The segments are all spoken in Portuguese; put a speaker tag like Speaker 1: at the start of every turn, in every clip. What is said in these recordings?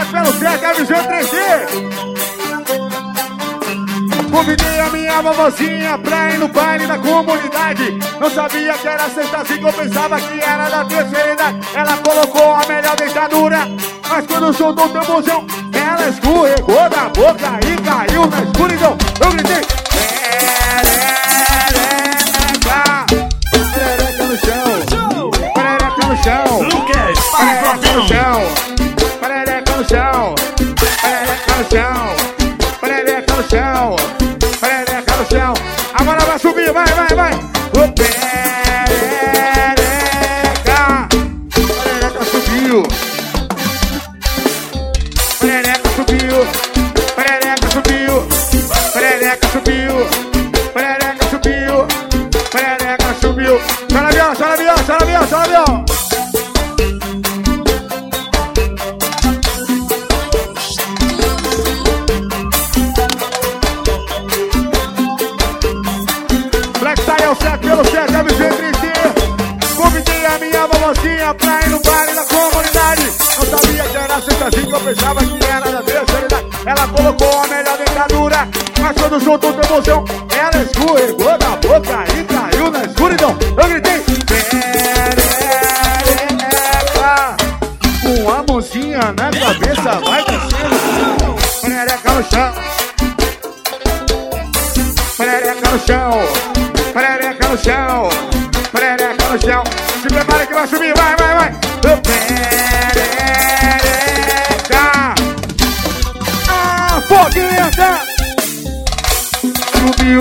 Speaker 1: pelo certo, a visão 3D. Convidei a minha vovozinha pra ir no baile da comunidade. Não sabia que era sexta-feira, eu pensava que era da terceira idade. Ela colocou a melhor dentadura, mas quando soltou o tamborzão, ela escorregou da boca e caiu na escuridão. Eu gritei: perereca no chão, perereca no chão,
Speaker 2: Lucas,
Speaker 1: perereca no chão, perereca no chão, perereca no chão, perereca no chão, perereca no chão. Agora vai subir, vai, vai, vai. O perereca, perereca subiu, perereca subiu, perereca subiu, perereca subiu, perereca subiu, perereca subiu. Chora avião, chora avião, chora avião, chora avião. Black Tie é o certo pelo certo, é MG 3D. Convidei a minha vovozinha pra ir no baile da comunidade. Não sabia que era sexta-feira, eu pensava que era da terceira idade. Ela colocou a melhor dentadura, mas quando soltou o tamborzão, ela escorregou da boca e caiu na escuridão. Eu gritei: perereca, com a mãozinha na cabeça, vai descendo. Perereca no chão, perereca no chão, perereca no chão, perereca no chão. Se prepara que vai subir, vai, vai, vai. Perereca, a fogueta subiu.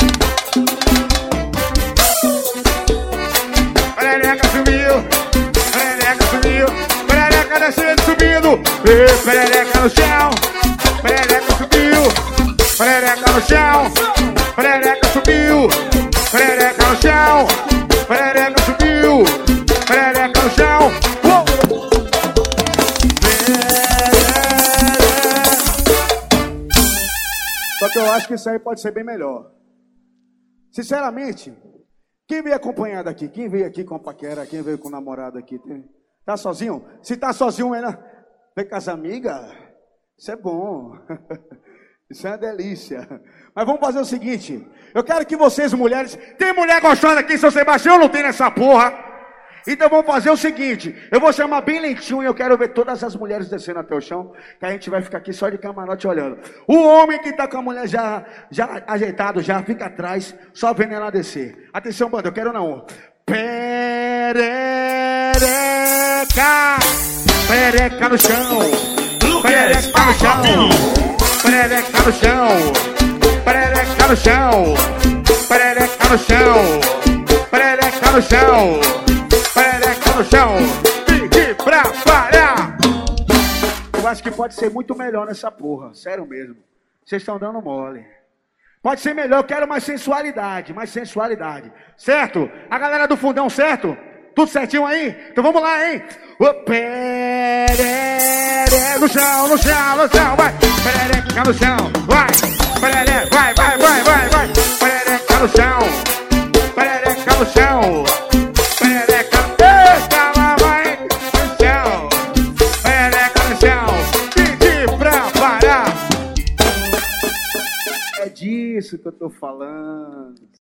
Speaker 1: Perereca subiu, perereca subiu, perereca descendo, subindo. Perereca no chão, perereca subiu, perereca no chão, perereca subiu, perereca no chão, perereca subiu, perereca no chão. Só que eu acho que isso aí pode ser bem melhor. Sinceramente, quem veio acompanhado aqui? Quem veio aqui com a paquera? Quem veio com o namorado aqui? Tá sozinho? Se tá sozinho, vem com as amigas. Isso é bom. Isso é uma delícia. Mas vamos fazer o seguinte. Eu quero que vocês, mulheres... Tem mulher gostando aqui em São Sebastião? Não tem nessa porra. Então vamos fazer o seguinte. Eu vou chamar bem lentinho e eu quero ver todas as mulheres descendo até o chão. Que a gente vai ficar aqui só de camarote olhando. O homem que tá com a mulher já ajeitado, já fica atrás, só vendo ela descer. Atenção, banda, eu quero na um. Perereca, perereca no chão, perereca no chão, perereca no chão, perereca no chão, perereca no chão, perereca no chão, perereca no chão. Pedi pra parar. Eu acho que pode ser muito melhor nessa porra, sério mesmo. Vocês estão dando mole. Pode ser melhor, eu quero mais sensualidade, certo? A galera do fundão, certo? Tudo certinho aí? Então vamos lá, hein? O perereca no chão, no chão, no chão, vai. Perereca no chão, vai. Perereca, vai, vai, vai, vai, vai. Perereca no chão, perereca no chão, perereca, eita, lá vai no chão, perereca no chão. Pedi pra parar. É disso que eu tô falando.